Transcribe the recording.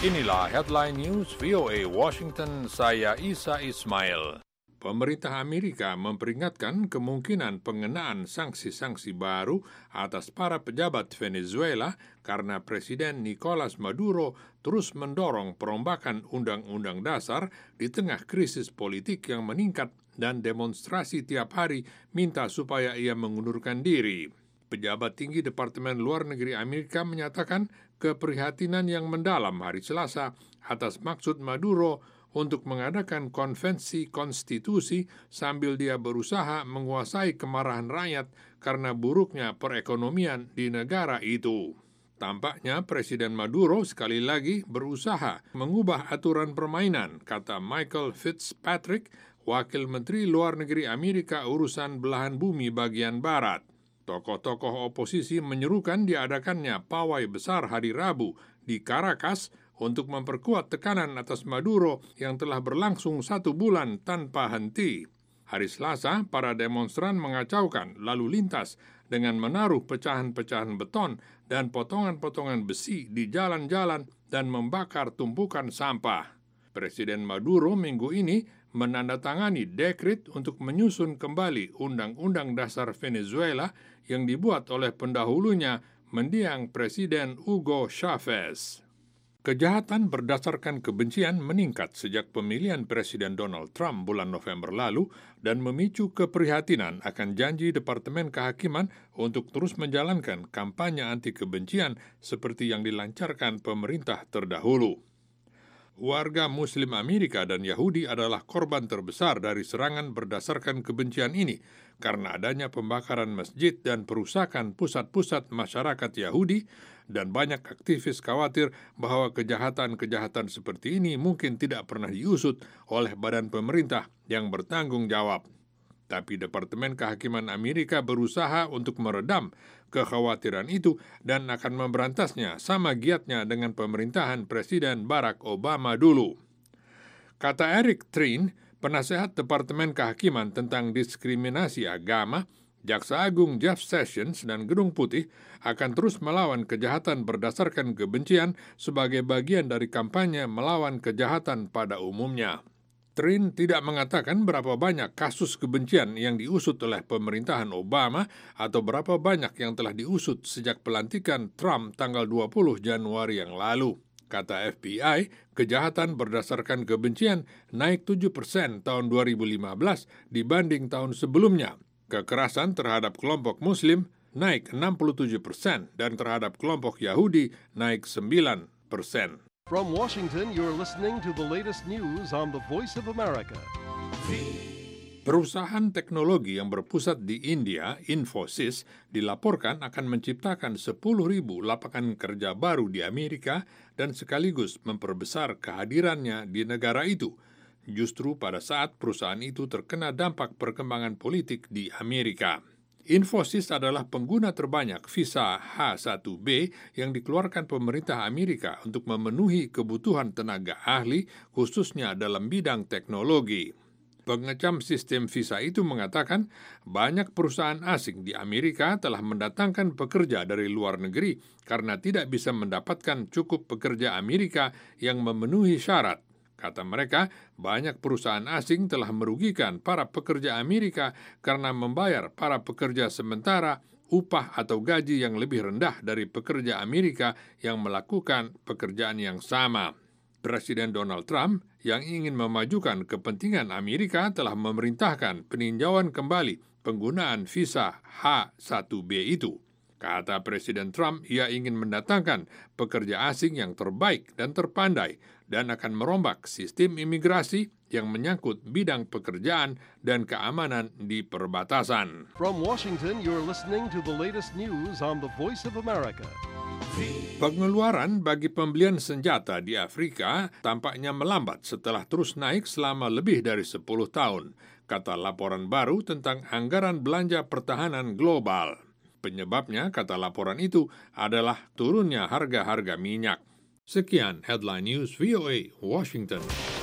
Inilah headline news VOA Washington, saya Isa Ismail. Pemerintah Amerika memperingatkan kemungkinan pengenaan sanksi-sanksi baru atas para pejabat Venezuela karena Presiden Nicolas Maduro terus mendorong perombakan undang-undang dasar di tengah krisis politik yang meningkat dan demonstrasi tiap hari minta supaya ia mengundurkan diri. Pejabat tinggi Departemen Luar Negeri Amerika menyatakan keprihatinan yang mendalam hari Selasa atas maksud Maduro untuk mengadakan konvensi konstitusi sambil dia berusaha menguasai kemarahan rakyat karena buruknya perekonomian di negara itu. Tampaknya Presiden Maduro sekali lagi berusaha mengubah aturan permainan, kata Michael Fitzpatrick, Wakil Menteri Luar Negeri Amerika urusan belahan bumi bagian Barat. Tokoh-tokoh oposisi menyerukan diadakannya pawai besar hari Rabu di Caracas untuk memperkuat tekanan atas Maduro yang telah berlangsung 1 bulan tanpa henti. Hari Selasa, para demonstran mengacaukan lalu lintas dengan menaruh pecahan-pecahan beton dan potongan-potongan besi di jalan-jalan dan membakar tumpukan sampah. Presiden Maduro minggu ini menandatangani dekret untuk menyusun kembali Undang-Undang Dasar Venezuela yang dibuat oleh pendahulunya, mendiang Presiden Hugo Chavez. Kejahatan berdasarkan kebencian meningkat sejak pemilihan Presiden Donald Trump bulan November lalu dan memicu keprihatinan akan janji Departemen Kehakiman untuk terus menjalankan kampanye anti kebencian seperti yang dilancarkan pemerintah terdahulu. Warga Muslim Amerika dan Yahudi adalah korban terbesar dari serangan berdasarkan kebencian ini karena adanya pembakaran masjid dan perusakan pusat-pusat masyarakat Yahudi, dan banyak aktivis khawatir bahwa kejahatan-kejahatan seperti ini mungkin tidak pernah diusut oleh badan pemerintah yang bertanggung jawab. Tapi Departemen Kehakiman Amerika berusaha untuk meredam kekhawatiran itu dan akan memberantasnya sama giatnya dengan pemerintahan Presiden Barack Obama dulu. Kata Eric Trine, penasehat Departemen Kehakiman tentang diskriminasi agama, Jaksa Agung Jeff Sessions dan Gedung Putih akan terus melawan kejahatan berdasarkan kebencian sebagai bagian dari kampanye melawan kejahatan pada umumnya. Trin tidak mengatakan berapa banyak kasus kebencian yang diusut oleh pemerintahan Obama atau berapa banyak yang telah diusut sejak pelantikan Trump tanggal 20 Januari yang lalu. Kata FBI, kejahatan berdasarkan kebencian naik 7% tahun 2015 dibanding tahun sebelumnya. Kekerasan terhadap kelompok Muslim naik 67% dan terhadap kelompok Yahudi naik 9%. From Washington, you're listening to the latest news on the Voice of America. Perusahaan teknologi yang berpusat di India, Infosys, dilaporkan akan menciptakan 10.000 lapangan kerja baru di Amerika dan sekaligus memperbesar kehadirannya di negara itu, justru pada saat perusahaan itu terkena dampak perkembangan politik di Amerika. Infosys adalah pengguna terbanyak visa H-1B yang dikeluarkan pemerintah Amerika untuk memenuhi kebutuhan tenaga ahli, khususnya dalam bidang teknologi. Pengecam sistem visa itu mengatakan banyak perusahaan asing di Amerika telah mendatangkan pekerja dari luar negeri karena tidak bisa mendapatkan cukup pekerja Amerika yang memenuhi syarat. Kata mereka, banyak perusahaan asing telah merugikan para pekerja Amerika karena membayar para pekerja sementara upah atau gaji yang lebih rendah dari pekerja Amerika yang melakukan pekerjaan yang sama. Presiden Donald Trump yang ingin memajukan kepentingan Amerika telah memerintahkan peninjauan kembali penggunaan visa H-1B itu. Kata Presiden Trump, ia ingin mendatangkan pekerja asing yang terbaik dan terpandai dan akan merombak sistem imigrasi yang menyangkut bidang pekerjaan dan keamanan di perbatasan. From Washington, you're listening to the latest news on the Voice of America. Pengeluaran bagi pembelian senjata di Afrika tampaknya melambat setelah terus naik selama lebih dari 10 tahun, kata laporan baru tentang anggaran belanja pertahanan global. Penyebabnya, kata laporan itu, adalah turunnya harga-harga minyak. Sekian Headline News VOA Washington.